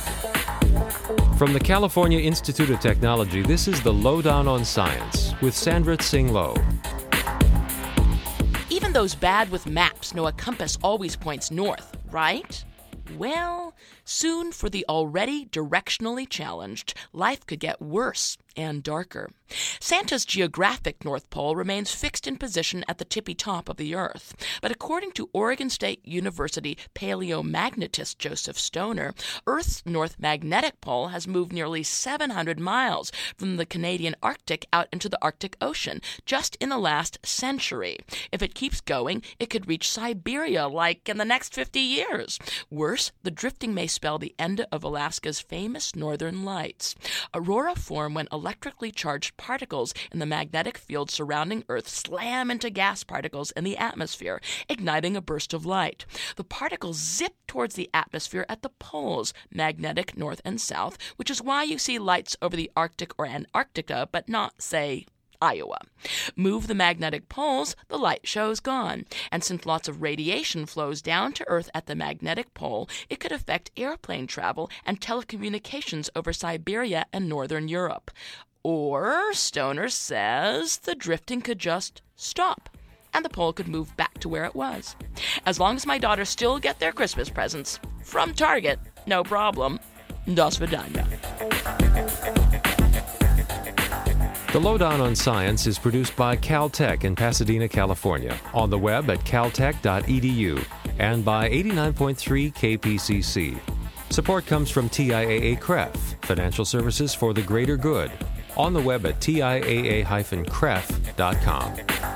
From the California Institute of Technology, this is the Lowdown on Science with Sandra Tsing Loh. Even those bad with maps know a compass always points north, right? Well, soon for the already directionally challenged, life could get worse and darker. Santa's geographic North Pole remains fixed in position at the tippy top of the Earth. But according to Oregon State University paleomagnetist Joseph Stoner, Earth's North Magnetic Pole has moved nearly 700 miles from the Canadian Arctic out into the Arctic Ocean just in the last century. If it keeps going, it could reach Siberia like in the next 50 years. Worse, the drifting may spell the end of Alaska's famous northern lights. Aurora form when electrically charged particles in the magnetic field surrounding Earth slam into gas particles in the atmosphere, igniting a burst of light. The particles zip towards the atmosphere at the poles, magnetic north and south, which is why you see lights over the Arctic or Antarctica, but not, say, Iowa. Move the magnetic poles, the light show's gone. And since lots of radiation flows down to Earth at the magnetic pole, it could affect airplane travel and telecommunications over Siberia and northern Europe. Or, Stoner says, the drifting could just stop, and the pole could move back to where it was. As long as my daughters still get their Christmas presents from Target, no problem. Das Vidania. The Lowdown on Science is produced by Caltech in Pasadena, California, on the web at caltech.edu, and by 89.3 KPCC. Support comes from TIAA-CREF, Financial Services for the Greater Good, on the web at tiaa-cref.com.